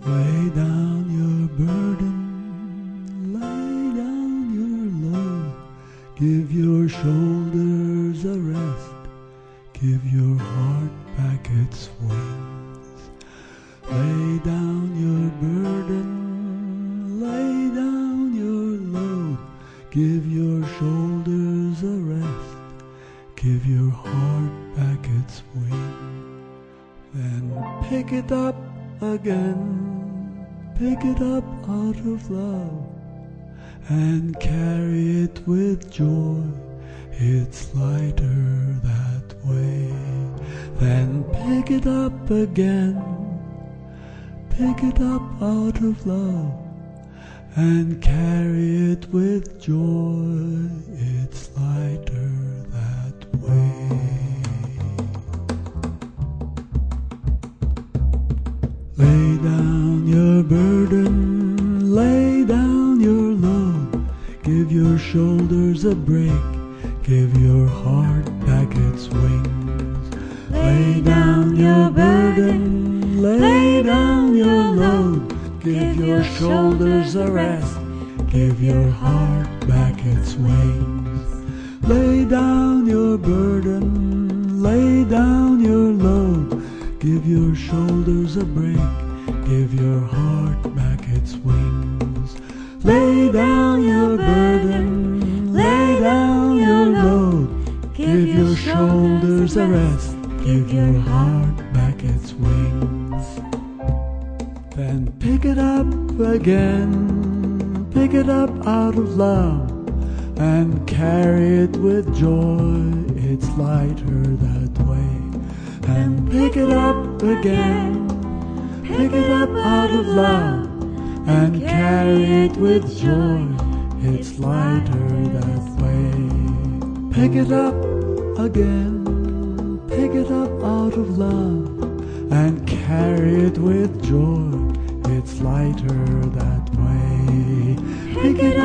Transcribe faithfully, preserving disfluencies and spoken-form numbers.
Lay down your burden, lay down your load. Give your shoulders a rest, give your heart back its wings. Lay down your burden, lay down your load. Give your shoulders a rest, give your heart back its wings. Then pick it up again, pick it up out of love, and carry it with joy. It's lighter that way. Then pick it up again, pick it up out of love, and carry it with joy. It's lighter that way. Lay down your burden, lay down your load. Give your shoulders a break, give your heart back its wings. Lay down your burden, lay down your load. Give your shoulders a rest, give your heart back its wings. Lay down your burden, lay down your load. Give your shoulders a break, give your heart back its wings. Lay down your burden, lay down your load. Give your shoulders a rest, give your heart back its wings. Then pick it up again, pick it up out of love, and carry it with joy. It's lighter that way. And pick it up again, pick it up out of love, and carry it with joy. It's lighter that way. Pick it up again, pick it up out of love, and carry it with joy. It's lighter that way. Pick it